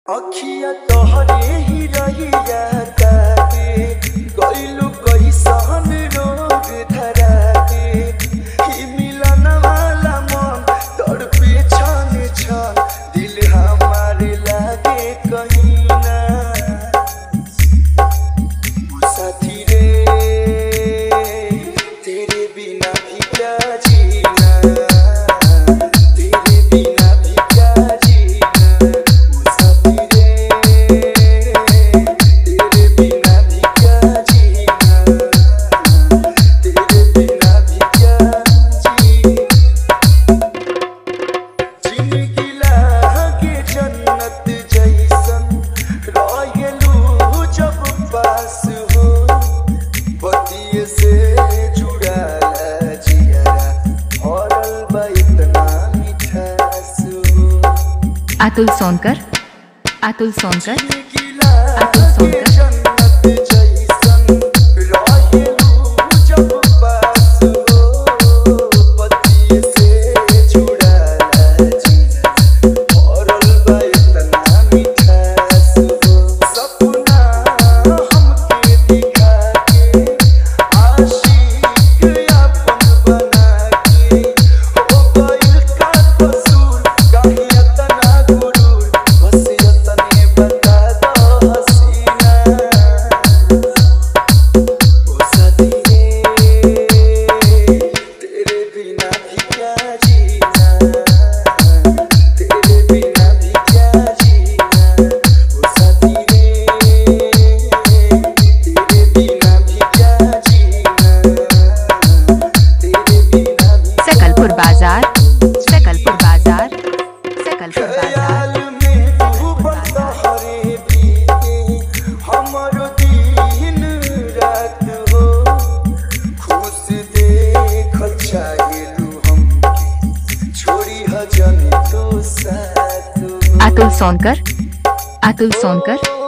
अखिया तोहरे ही रहिया ताके गइलु कैसन रोग धरा के ही मिलन वाला मन तड़पे छन छन दिल हमारे लागे कहीं ना साथी रे तेरे बिना भी क्या जीना तेरे बिना भी क्या जीना साथी रे तेरे बिना भी क्या जीना तेरे बिना भी क्या जिंदगी लागे जन्नत जैसन रहेलू जब पास हो बतिये से जुड़ाला जियारा भरल बा इतना मिठास हो अतुल सोनकर अतुल सोनकर जिंदगी लागे जन्नत जैसन रहेलू जब पास हो बतिये से जुड़ाला जियारा भरल बा इतना मिठास हो सपना हमके दिखा के आशिक अपन बना के हो गइल का कसूर काहे इतना गुरूर बस इतने बता दो हसीना ओ साथी रे तेरे बिना भी क्या जीना तेरे बिना भी क्या जीना ओ साथी रे तेरे बिना भी क्या जीना तेरे बिना भी सकलपुर बाजार सकलपुर बाजार सकलपुर बाजार ख्याल में डूबल तोहरे बीते हमरो दिन रात हो खुश देखल चाहेलू हमके छोड़ी हजन तो साथ हो अतुल सोनकर अतुल सोनकर